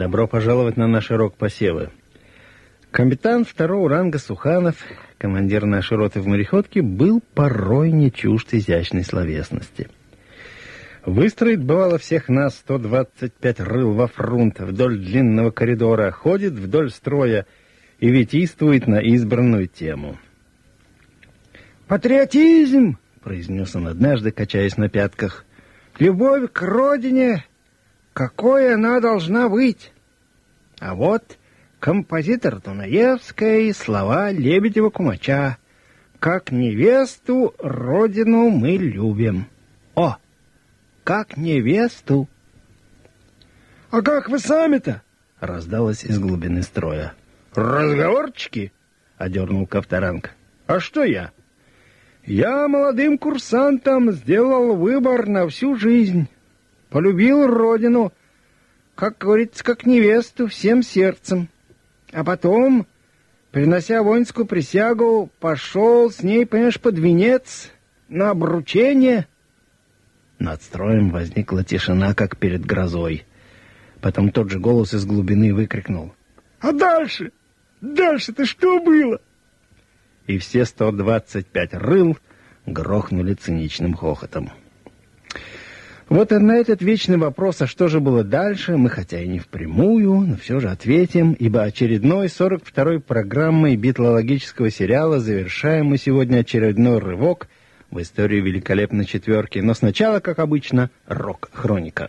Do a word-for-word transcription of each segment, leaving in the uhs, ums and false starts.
Добро пожаловать на наш рок-посевы. Капитан второго ранга Суханов, командир нашей роты в мореходке, был порой не чужд изящной словесности. Выстроит, бывало, всех нас сто двадцать пять рыл во фрунт вдоль длинного коридора, ходит вдоль строя и витийствует на избранную тему. «Патриотизм!» — произнес он однажды, качаясь на пятках. «Любовь к родине! Какой она должна быть!» А вот композитор Дунаевской, слова Лебедева-Кумача: «Как невесту родину мы любим». О, как невесту! «А как вы сами-то?» — раздалось из глубины строя. «Разговорчики?» — одернул Ковторанг. «А что я? Я молодым курсантом сделал выбор на всю жизнь. Полюбил родину, как говорится, как невесту, всем сердцем. А потом, принося воинскую присягу, пошел с ней, понимаешь, под венец, на обручение». Над строем возникла тишина, как перед грозой. Потом тот же голос из глубины выкрикнул: «А дальше? Дальше-то что было?» И все сто двадцать пять рыл грохнули циничным хохотом. Вот и на этот вечный вопрос, а что же было дальше, мы, хотя и не впрямую, но все же ответим, ибо очередной сорок второй программой битлологического сериала завершаем мы сегодня очередной рывок в историю великолепной четверки. Но сначала, как обычно, рок-хроника.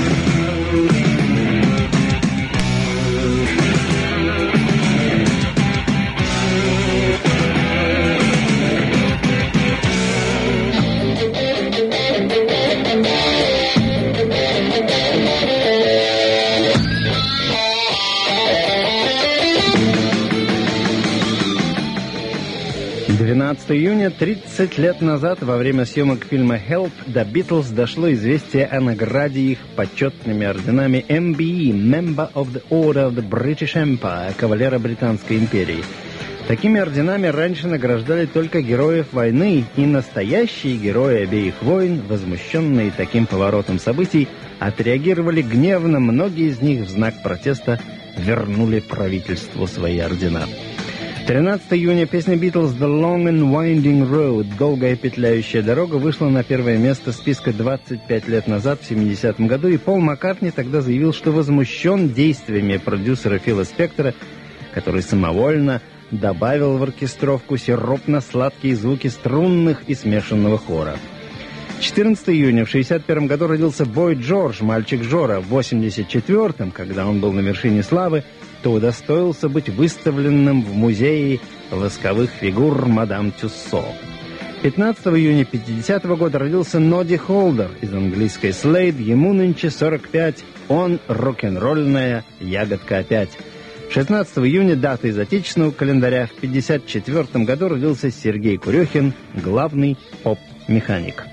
двенадцатого июня, тридцать лет назад, во время съемок фильма «Help», до Beatles дошло известие о награде их почетными орденами эм би и, Member of the Order of the British Empire, кавалера Британской империи. Такими орденами раньше награждали только героев войны, и настоящие герои обеих войн, возмущенные таким поворотом событий, отреагировали гневно. Многие из них в знак протеста вернули правительству свои ордена. тринадцатого июня песня Beatles «The Long and Winding Road» «Долгая петляющая дорога» вышла на первое место списка двадцать пять лет назад, в семидесятом году, и Пол Маккартни тогда заявил, что возмущен действиями продюсера Фила Спектора, который самовольно добавил в оркестровку сиропно-сладкие звуки струнных и смешанного хора. четырнадцатого июня в шестьдесят первом году родился Бой Джордж, мальчик Жора. В восемьдесят четвёртом, когда он был на вершине славы, то удостоился быть выставленным в музее восковых фигур мадам Тюссо. пятнадцатого июня пятидесятого года родился Ноди Холдер из английской Слейд. Ему нынче сорок пять. Он рок-н-ролльная ягодка опять. шестнадцатого июня, дата из отечественного календаря, в пятьдесят четвёртом году родился Сергей Курехин, главный поп-механик.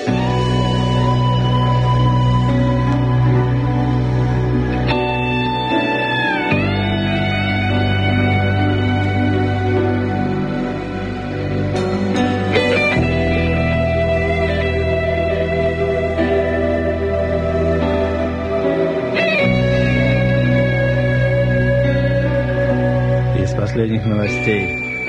Последних новостей.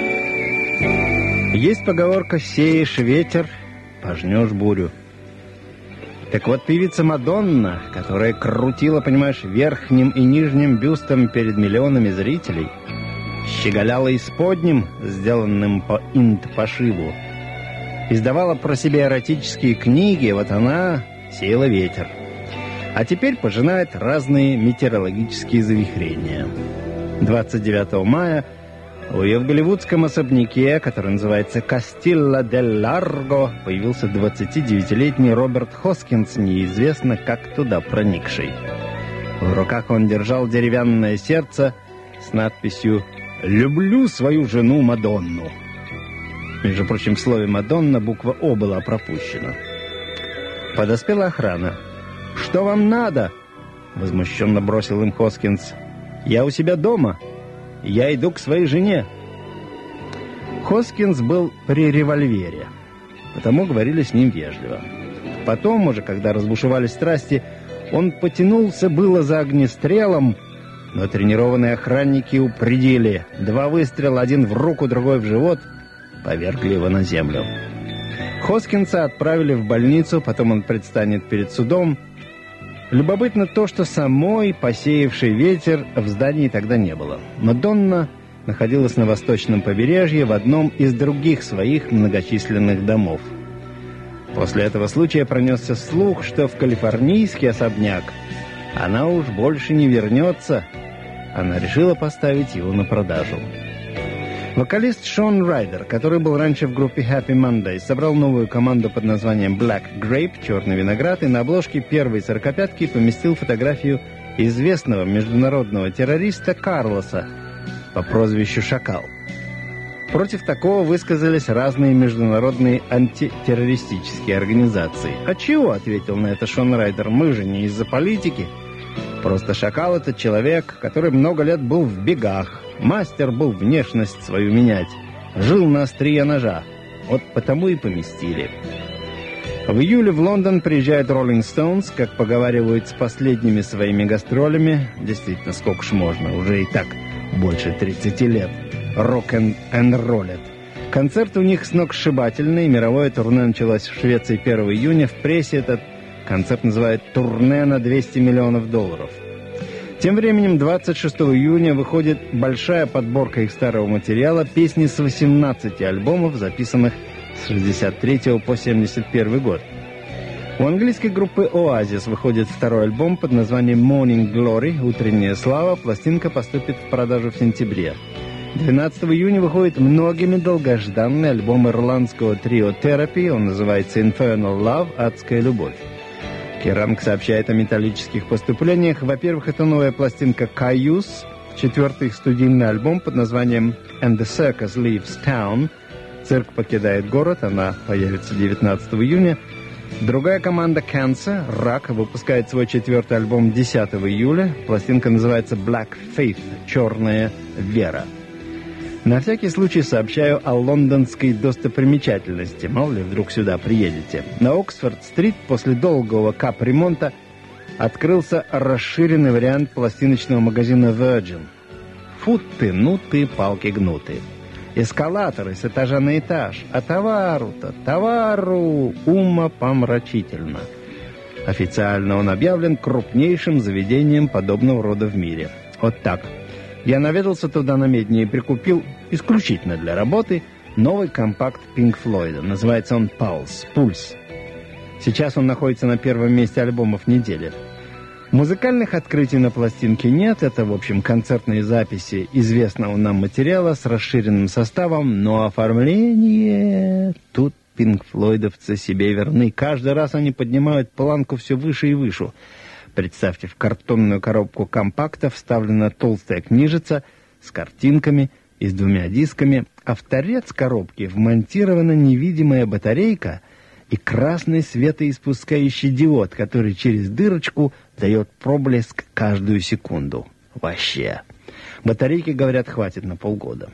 Есть поговорка: «Сеешь ветер, пожнешь бурю». Так вот, певица Мадонна, которая крутила, понимаешь, верхним и нижним бюстом перед миллионами зрителей, щеголяла исподним, сделанным по инт-пошиву, издавала про себя эротические книги, вот она сеяла ветер. А теперь пожинает разные метеорологические завихрения. двадцать девятого мая в ее в голливудском особняке, который называется Кастилла дель Ларго, появился двадцатидевятилетний Роберт Хоскинс, неизвестно как туда проникший. В руках он держал деревянное сердце с надписью «Люблю свою жену Мадонну». Между прочим, в слове «Мадонна» буква «О» была пропущена. Подоспела охрана. «Что вам надо?» — возмущенно бросил им Хоскинс. «Я у себя дома. Я иду к своей жене». Хоскинс был при револьвере, потому говорили с ним вежливо. Потом, уже когда разбушевались страсти, он потянулся было за огнестрелом, но тренированные охранники упредили. Два выстрела, один в руку, другой в живот, повергли его на землю. Хоскинса отправили в больницу, потом он предстанет перед судом. Любопытно то, что самой посеявшей ветер в здании тогда не было. Мадонна находилась на восточном побережье в одном из других своих многочисленных домов. После этого случая пронесся слух, что в калифорнийский особняк она уж больше не вернется. Она решила поставить его на продажу. Вокалист Шон Райдер, который был раньше в группе Happy Mondays, собрал новую команду под названием Black Grape, черный виноград, и на обложке первой сорокопятки поместил фотографию известного международного террориста Карлоса по прозвищу Шакал. Против такого высказались разные международные антитеррористические организации. «А чего?» — ответил на это Шон Райдер. «Мы же не из-за политики. Просто Шакал — это человек, который много лет был в бегах. Мастер был внешность свою менять. Жил на острие ножа. Вот потому и поместили». В июле в Лондон приезжает Rolling Stones, как поговаривают, с последними своими гастролями. Действительно, сколько ж можно, уже и так больше тридцати лет. Рок-н-роллет. Концерт у них сногсшибательный. Мировое турне началось в Швеции первого июня. В прессе этот концерт называют «турне на двести миллионов долларов». Тем временем двадцать шестого июня выходит большая подборка их старого материала, песни с восемнадцати альбомов, записанных с шестьдесят третьего по семьдесят первый год. У английской группы Oasis выходит второй альбом под названием Morning Glory, «Утренняя слава». Пластинка поступит в продажу в сентябре. двенадцатого июня выходит многими долгожданный альбом ирландского трио Therapy. Он называется Infernal Love, «Адская любовь». Керанг сообщает о металлических поступлениях. Во-первых, это новая пластинка Caius, четвертый их студийный альбом под названием And the Circus Leaves Town. Цирк покидает город, она появится девятнадцатого июня. Другая команда Cancer, Рак, выпускает свой четвертый альбом десятого июля. Пластинка называется Black Faith, «Черная вера». На всякий случай сообщаю о лондонской достопримечательности. Мало ли, вдруг сюда приедете. На Оксфорд-стрит после долгого капремонта открылся расширенный вариант пластиночного магазина Virgin. Фу ты, ну ты, палки гнуты. Эскалаторы с этажа на этаж. А товару-то, товару умопомрачительно. Официально он объявлен крупнейшим заведением подобного рода в мире. Вот так. Я наведался туда на медне и прикупил исключительно для работы новый компакт Pink Floyd. Называется он «Pulse», «Пульс». Сейчас он находится на первом месте альбомов недели. Музыкальных открытий на пластинке нет. Это, в общем, концертные записи известного нам материала с расширенным составом, но оформление... Тут пинк-флойдовцы себе верны. Каждый раз они поднимают планку все выше и выше. Представьте, в картонную коробку компакта вставлена толстая книжица с картинками и с двумя дисками, а в торец коробки вмонтирована невидимая батарейка и красный светоиспускающий диод, который через дырочку дает проблеск каждую секунду. Вообще. Батарейки, говорят, хватит на полгода.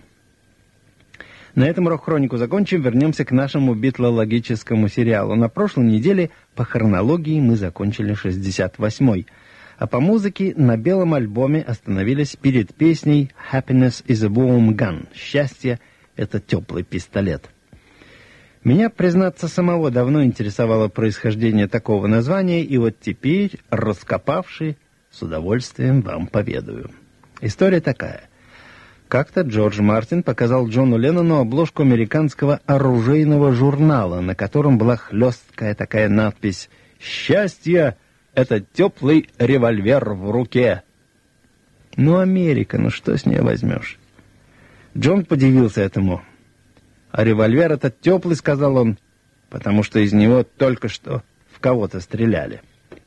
На этом рок-хронику закончим, вернемся к нашему битлологическому сериалу. На прошлой неделе по хронологии мы закончили шестьдесят восьмой, а по музыке на белом альбоме остановились перед песней «Happiness is a warm gun» — «Счастье — это теплый пистолет». Меня, признаться, самого давно интересовало происхождение такого названия, и вот теперь, раскопавший, с удовольствием вам поведаю. История такая. Как-то Джордж Мартин показал Джону Леннону обложку американского оружейного журнала, на котором была хлесткая такая надпись «Счастье — это теплый револьвер в руке». Ну, Америка, ну что с нее возьмешь? Джон подивился этому. «А револьвер этот теплый, — сказал он, — потому что из него только что в кого-то стреляли».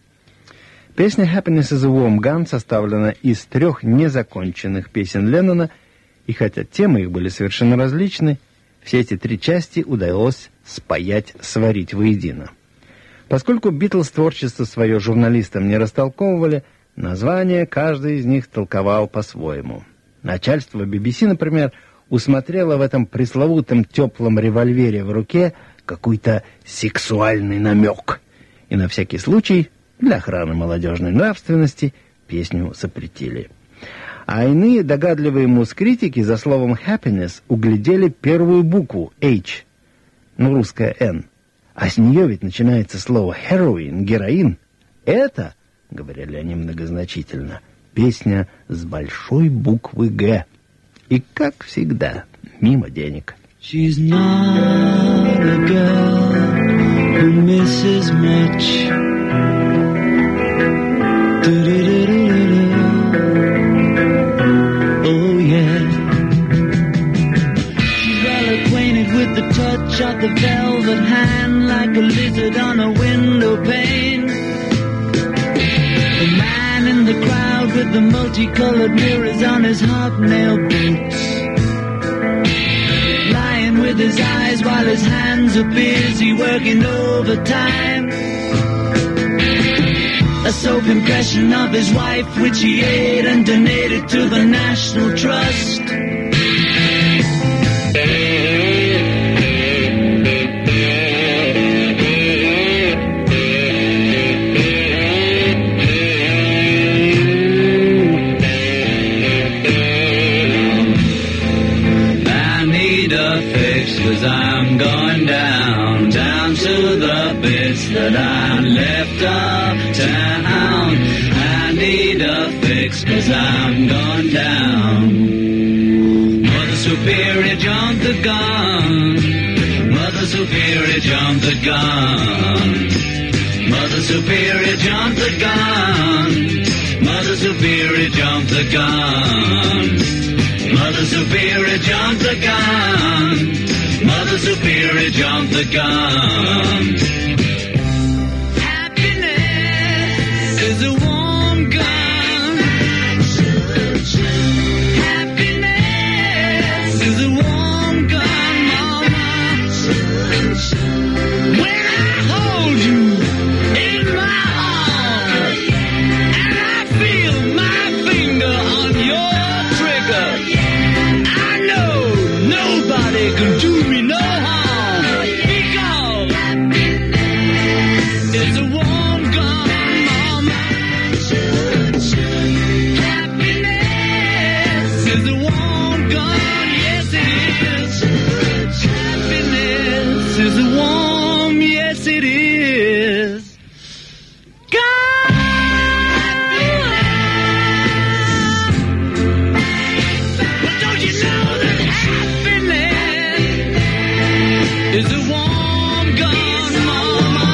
Песня «Happiness is a warm gun» составлена из трех незаконченных песен Леннона, и хотя темы их были совершенно различны, все эти три части удалось спаять, сварить воедино. Поскольку Битлз творчество свое журналистам не растолковывали, название каждый из них толковал по-своему. Начальство би би си, например, усмотрело в этом пресловутом теплом револьвере в руке какой-то сексуальный намек. И на всякий случай, для охраны молодежной нравственности, песню запретили. А иные догадливые мускритики за словом happiness углядели первую букву H, ну, русская N. А с нее ведь начинается слово heroin, героин. Это, говорили они многозначительно, песня с большой буквы Г. И, как всегда, мимо денег. She's not a girl who misses much. Oh yeah. She's well acquainted with the touch of the velvet hand, like a lizard on a window pane. The man in the crowd with the multicolored mirrors on his hobnail boots, lying with his eyes while his hands are busy working overtime. A soap impression of his wife, which he ate and donated to the National Trust. I need a fix, 'cause I'm going down, down to the bits that I left uptown. I need a fix, 'cause I'm going down. Mother Superior jumped the gun. Mother Superior jumped the gun. Mother Superior jumped the gun. Mother Superior jumped the gun. Mother Superior jumped the gun. Mother Superior jumped the gun. Happiness is a warm gun. Happiness is a warm gun, mama. When I hold you in my arms and I feel my finger on your trigger, I know nobody can do me no harm, because it's a warm gun, mama. Happiness is a warm gun, yes it is. Happiness is a warm, yes it is. God! But don't you know that happiness is a warm gun, mama?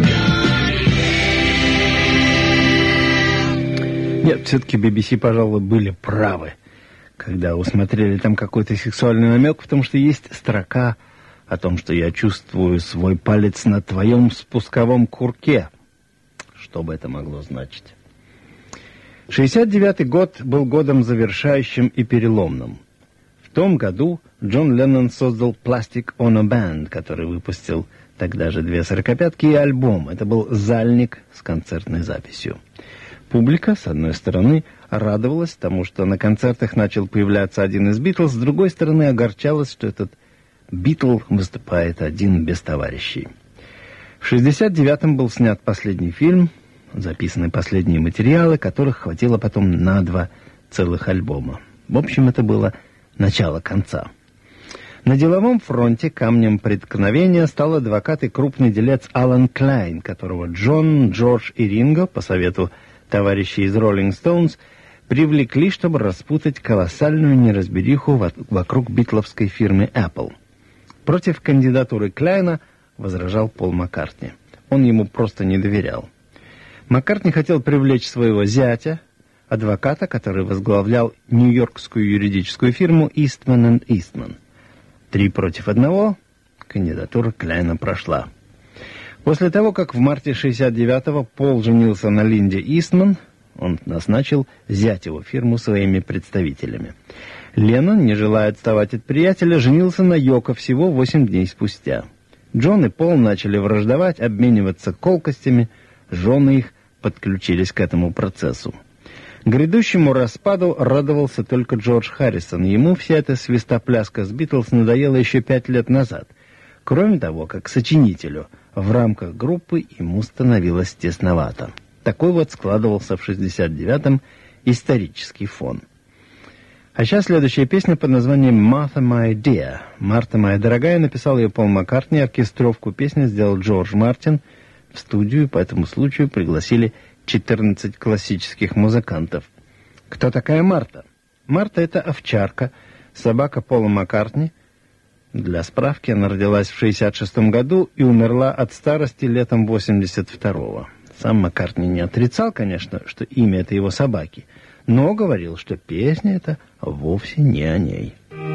Нет, все-таки би би си, пожалуй, были правы, когда усмотрели там какой-то сексуальный намек, потому что есть строка о том, что я чувствую свой палец на твоем спусковом курке. Что бы это могло значить? шестьдесят девятый год был годом завершающим и переломным. В том году Джон Леннон создал Plastic Ono Band, который выпустил тогда же две сорокопятки и альбом. Это был зальник с концертной записью. Публика, с одной стороны, радовалась тому, что на концертах начал появляться один из Битлз, с другой стороны, огорчалась, что этот Битл выступает один без товарищей. В шестьдесят девятом был снят последний фильм, записаны последние материалы, которых хватило потом на два целых альбома. В общем, это было начало конца. На деловом фронте камнем преткновения стал адвокат и крупный делец Алан Клайн, которого Джон, Джордж и Ринго, по совету товарищей из Rolling Stones, привлекли, чтобы распутать колоссальную неразбериху вокруг битловской фирмы Apple. Против кандидатуры Клайна возражал Пол Маккартни. Он ему просто не доверял. Маккартни хотел привлечь своего зятя, адвоката, который возглавлял нью-йоркскую юридическую фирму Eastman энд Eastman. Три против одного, кандидатура Клайна прошла. После того, как в марте шестьдесят девятого Пол женился на Линде Истман, он назначил зятеву фирму своими представителями. Леннон, не желая отставать от приятеля, женился на Йоко всего восемь дней спустя. Джон и Пол начали враждовать, обмениваться колкостями, жены их подключились к этому процессу. Грядущему распаду радовался только Джордж Харрисон. Ему вся эта свистопляска с Битлз надоела еще пять лет назад. Кроме того, как сочинителю, в рамках группы ему становилось тесновато. Такой вот складывался в шестьдесят девятом исторический фон. А сейчас следующая песня под названием «Martha, my dear». «Марта, моя дорогая» написал ее Пол Маккартни, оркестровку песни сделал Джордж Мартин. В студию по этому случаю пригласили четырнадцать классических музыкантов. Кто такая Марта? Марта — это овчарка, собака Пола Маккартни. Для справки, она родилась в шестьдесят шестом году и умерла от старости летом восемьдесят второго. Сам Маккартни не отрицал, конечно, что имя это его собаки, но говорил, что песня эта вовсе не о ней.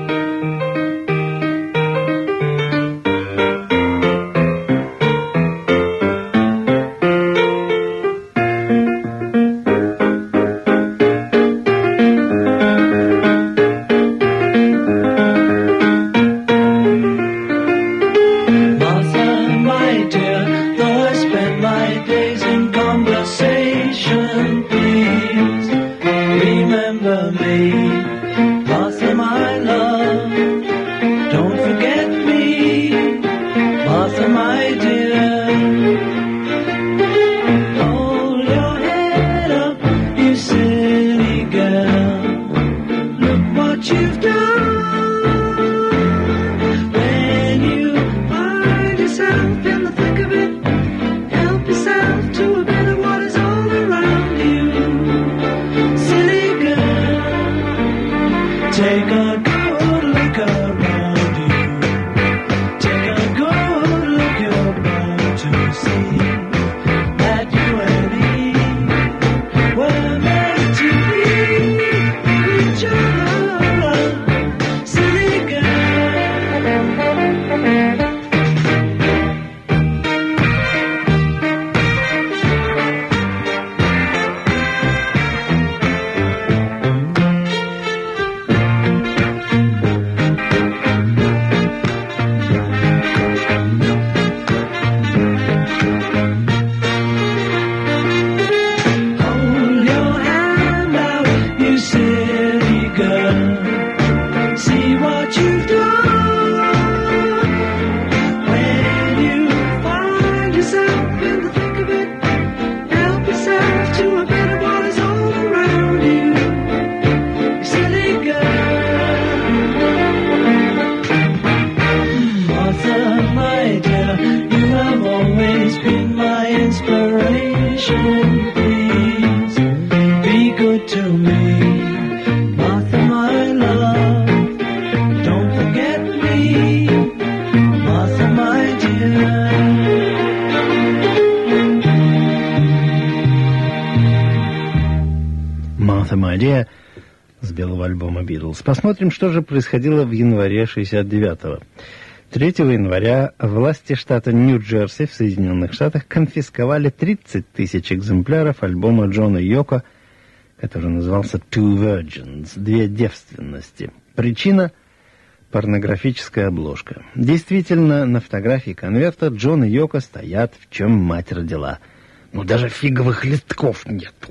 С белого альбома «Битлз». Посмотрим, что же происходило в январе шестьдесят девятого. третьего января власти штата Нью-Джерси в Соединенных Штатах конфисковали тридцать тысяч экземпляров альбома Джона Йоко, который назывался «Two Virgins» — «Две девственности». Причина — порнографическая обложка. Действительно, на фотографии конверта Джон и Йоко стоят, в чем мать родила. Ну, даже фиговых листков нету.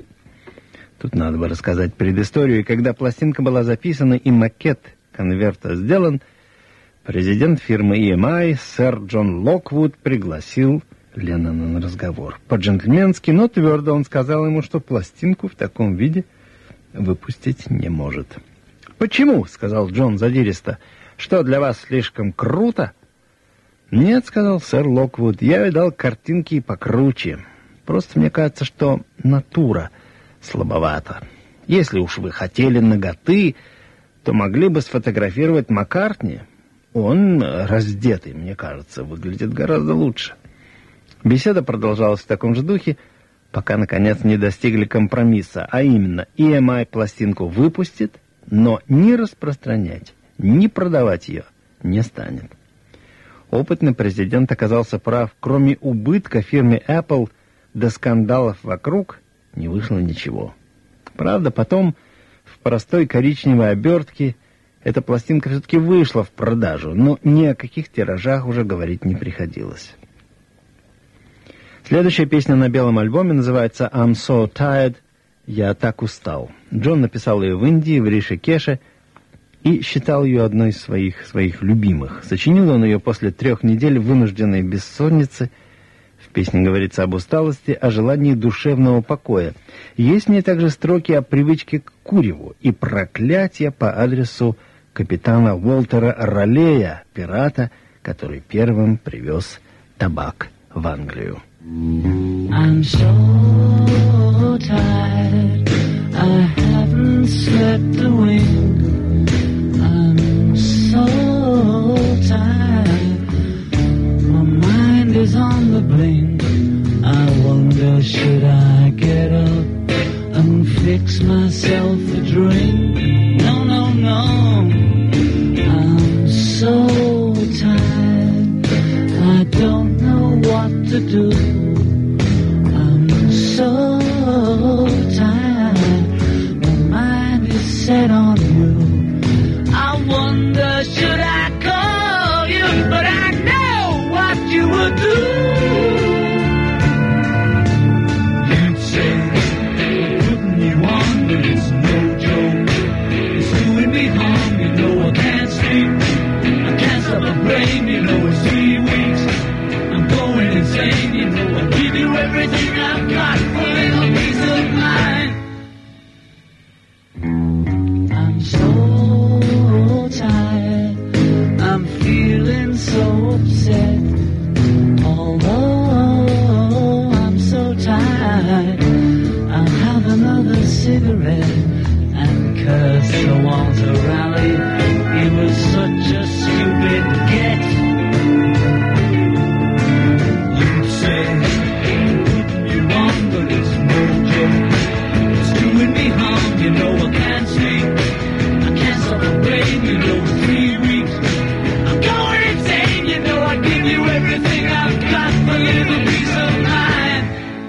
Тут надо бы рассказать предысторию. И когда пластинка была записана и макет конверта сделан, президент фирмы и эм ай, сэр Джон Локвуд, пригласил Леннона на разговор. По-джентльменски, но твердо он сказал ему, что пластинку в таком виде выпустить не может. «Почему?» — сказал Джон задиристо. «Что, для вас слишком круто?» «Нет», — сказал сэр Локвуд, — «я видал картинки покруче. Просто мне кажется, что натура слабовато. Если уж вы хотели наготы, то могли бы сфотографировать Маккартни. Он, раздетый, мне кажется, выглядит гораздо лучше». Беседа продолжалась в таком же духе, пока, наконец, не достигли компромисса, а именно, и эм ай пластинку выпустит, но ни распространять, ни продавать ее не станет. Опытный президент оказался прав. Кроме убытка фирме Apple до скандалов вокруг не вышло ничего. Правда, потом в простой коричневой обертке эта пластинка все-таки вышла в продажу, но ни о каких тиражах уже говорить не приходилось. Следующая песня на белом альбоме называется «I'm so tired», «Я так устал». Джон написал ее в Индии, в Ришикеше, и считал ее одной из своих, своих любимых. Сочинил он ее после трех недель вынужденной бессонницы В песне говорится об усталости, о желании душевного покоя. Есть в ней также строки о привычке к куреву и проклятия по адресу капитана Уолтера Раллея, пирата, который первым привез табак в Англию. I'm so tired, I haven't slept a wink. I'm so tired, my mind is on the blink. I wonder, should I get up and fix myself a drink? No, no, no, I'm so tired, I don't know what to do. I'm so tired, my mind is set on you. I wonder, should I call you? But I know what you would do. You'd say, putting you on, but it's no joke. It's doing me harm, you know I can't sleep. I can't stop the brain, you know it's three weeks. I'm going insane, you know I'll give you everything I've got for a little peace of mind. I'm so tired, I'm feeling so upset. Although I'm so tired, I'll have another cigarette and curse Sir Walter Raleigh. He was such a stupid get. You'd say, putting you on, but it's no joke. It's doing me harm, you know I can't sleep. I can't stop the brain, you know, for three weeks. I'm going insane, you know I'd give you everything I've got for a little peace of mind.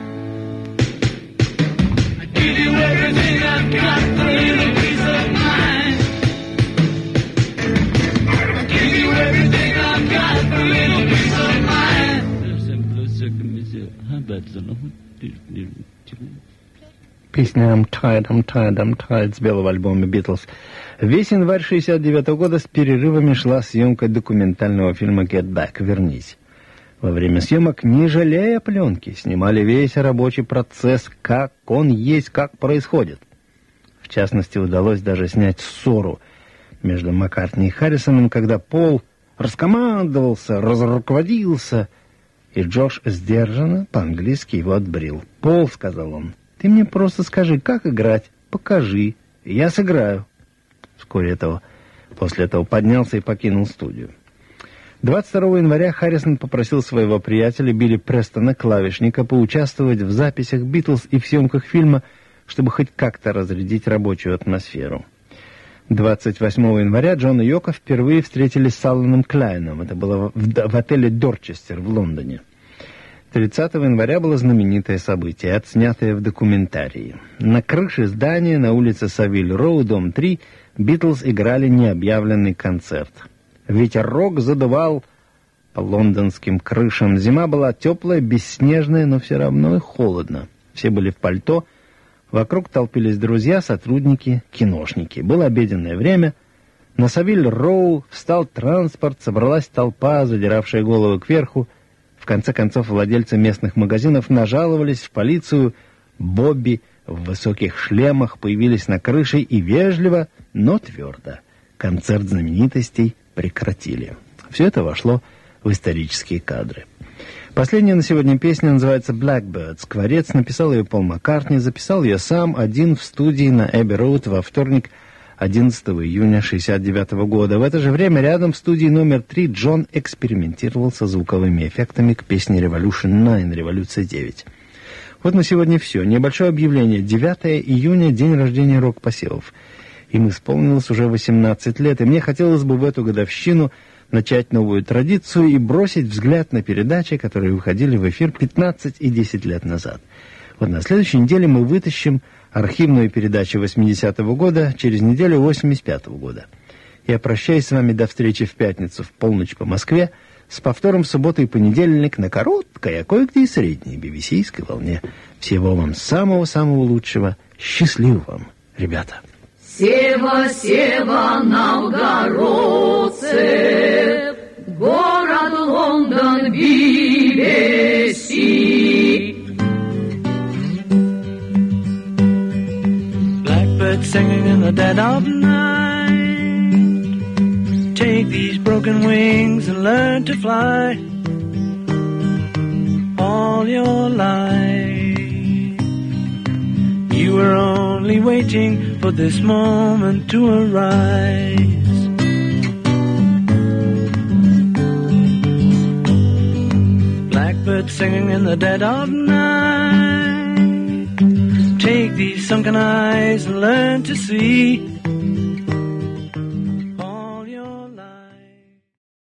I'd give you everything I've got for a little peace of mind. I'd give you everything I've got for a little peace of mind. Песня «I'm tired, I'm tired, I'm tired» с белого альбома «Битлз». Весь январь шестьдесят девятого года с перерывами шла съемка документального фильма «Get Back» «Вернись». Во время съемок, не жалея пленки, снимали весь рабочий процесс, как он есть, как происходит. В частности, удалось даже снять ссору между Маккартни и Харрисоном, когда Пол раскомандовался, разруководился, и Джордж сдержанно по-английски его отбрил. «Пол», — сказал он, — «ты мне просто скажи, как играть, покажи, и я сыграю». Вскоре этого, после этого поднялся и покинул студию. двадцать второго января Харрисон попросил своего приятеля Билли Престона, клавишника, поучаствовать в записях «Битлз» и в съемках фильма, чтобы хоть как-то разрядить рабочую атмосферу. двадцать восьмого января Джон и Йоко впервые встретились с Алленом Клайном. Это было в, в отеле «Дорчестер» в Лондоне. тридцатого января было знаменитое событие, отснятое в документарии. На крыше здания на улице Савиль-Роу, дом три, Битлз играли необъявленный концерт. Ветерок задувал по лондонским крышам. Зима была теплая, бесснежная, но все равно и холодно. Все были в пальто. Вокруг толпились друзья, сотрудники, киношники. Было обеденное время. На Савиль-Роу встал транспорт, собралась толпа, задиравшая голову кверху. В конце концов, владельцы местных магазинов нажаловались в полицию. Бобби в высоких шлемах появились на крыше и вежливо, но твердо концерт знаменитостей прекратили. Все это вошло в исторические кадры. Последняя на сегодня песня называется «Blackbird». «Скворец», написал ее Пол Маккартни, записал ее сам один в студии на Эбби-Роуд во вторник, одиннадцатого июня шестьдесят девятого года. В это же время рядом в студии номер три Джон экспериментировал со звуковыми эффектами к песне «Revolution девять», «Революция девять». Вот на сегодня все. Небольшое объявление. девятого июня, день рождения рок-посевов. Им исполнилось уже восемнадцать лет, и мне хотелось бы в эту годовщину начать новую традицию и бросить взгляд на передачи, которые выходили в эфир пятнадцать и десять лет назад. Вот на следующей неделе мы вытащим архивную передачу восьмидесятого года, через неделю восемьдесят пятого года. Я прощаюсь с вами до встречи в пятницу в полночь по Москве, с повтором в субботу и понедельник на короткой, а кое-где и средней би би си-ской волне. Всего вам самого-самого лучшего. Счастливо вам, ребята. Сева, сева, новгородцы, город Лондон, Бибель. sea. Blackbird singing in the dead of night. Take these broken wings and learn to fly. All your life you were only waiting for this moment to arise. Blackbird singing in the dead of night. Take these sunken eyes and learn to see.